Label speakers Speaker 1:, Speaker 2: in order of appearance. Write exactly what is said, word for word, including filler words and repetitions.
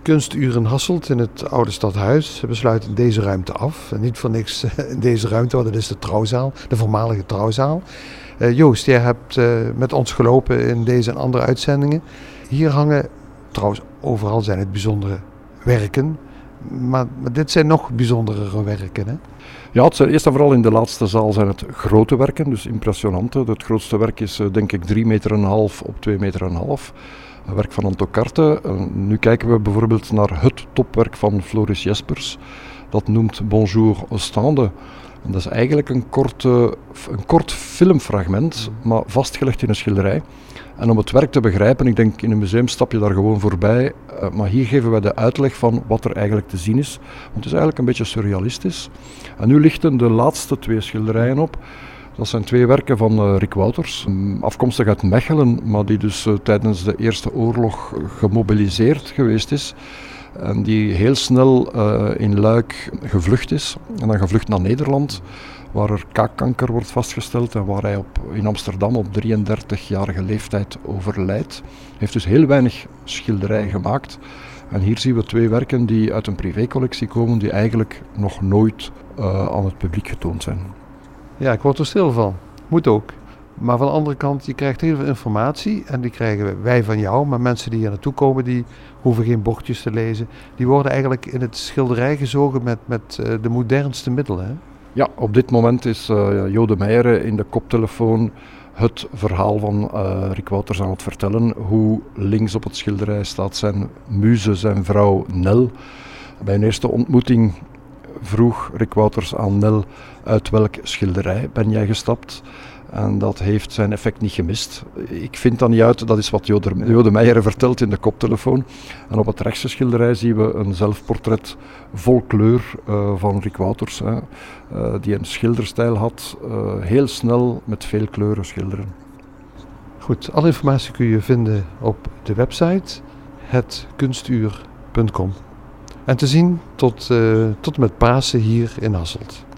Speaker 1: Kunstuur in Hasselt in het oude stadhuis. We besluiten deze ruimte af. En niet voor niks in deze ruimte, want dat is de trouwzaal, de voormalige trouwzaal. Uh, Joost, jij hebt uh, met ons gelopen in deze en andere uitzendingen. Hier hangen, trouwens overal zijn het bijzondere werken. Maar, maar dit zijn nog bijzondere werken, hè?
Speaker 2: Ja, het zijn eerst en vooral in de laatste zaal zijn het grote werken, dus impressionante. Het grootste werk is uh, denk ik drie meter en een half op twee meter en een half. Een werk van Anto Carte. Uh, nu kijken we bijvoorbeeld naar het topwerk van Floris Jespers. Dat noemt Bonjour Ostende. En dat is eigenlijk een, korte, een kort filmfragment, maar vastgelegd in een schilderij. En om het werk te begrijpen, ik denk in een museum stap je daar gewoon voorbij, uh, maar hier geven wij de uitleg van wat er eigenlijk te zien is. Want het is eigenlijk een beetje surrealistisch. En nu lichten de laatste twee schilderijen op. Dat zijn twee werken van uh, Rick Wouters, afkomstig uit Mechelen, maar die dus uh, tijdens de Eerste Oorlog gemobiliseerd geweest is. En die heel snel uh, in Luik gevlucht is. En dan gevlucht naar Nederland, waar er kaakkanker wordt vastgesteld en waar hij op, in Amsterdam op drieëndertigjarige leeftijd overlijdt. Hij heeft dus heel weinig schilderijen gemaakt. En hier zien we twee werken die uit een privécollectie komen, die eigenlijk nog nooit uh, aan het publiek getoond zijn.
Speaker 1: Ja, ik word er stil van. Moet ook. Maar van de andere kant, je krijgt heel veel informatie en die krijgen wij van jou. Maar mensen die hier naartoe komen, die hoeven geen bordjes te lezen. Die worden eigenlijk in het schilderij gezogen met, met uh, de modernste middelen, hè?
Speaker 2: Ja, op dit moment is uh, Jo de Meijere in de koptelefoon het verhaal van uh, Rick Wouters aan het vertellen. Hoe links op het schilderij staat zijn muze, zijn vrouw Nel. Bij een eerste ontmoeting vroeg Rick Wouters aan Nel: uit welk schilderij ben jij gestapt? En dat heeft zijn effect niet gemist. Ik vind dat niet uit, dat is wat Jo de, Jo de Meijere vertelt in de koptelefoon. En op het rechtse schilderij zien we een zelfportret vol kleur uh, van Rick Wouters, hè, uh, die een schilderstijl had, uh, heel snel met veel kleuren schilderen.
Speaker 1: Goed, alle informatie kun je vinden op de website het kunstuur punt com. En te zien tot, uh, tot en met Pasen hier in Hasselt.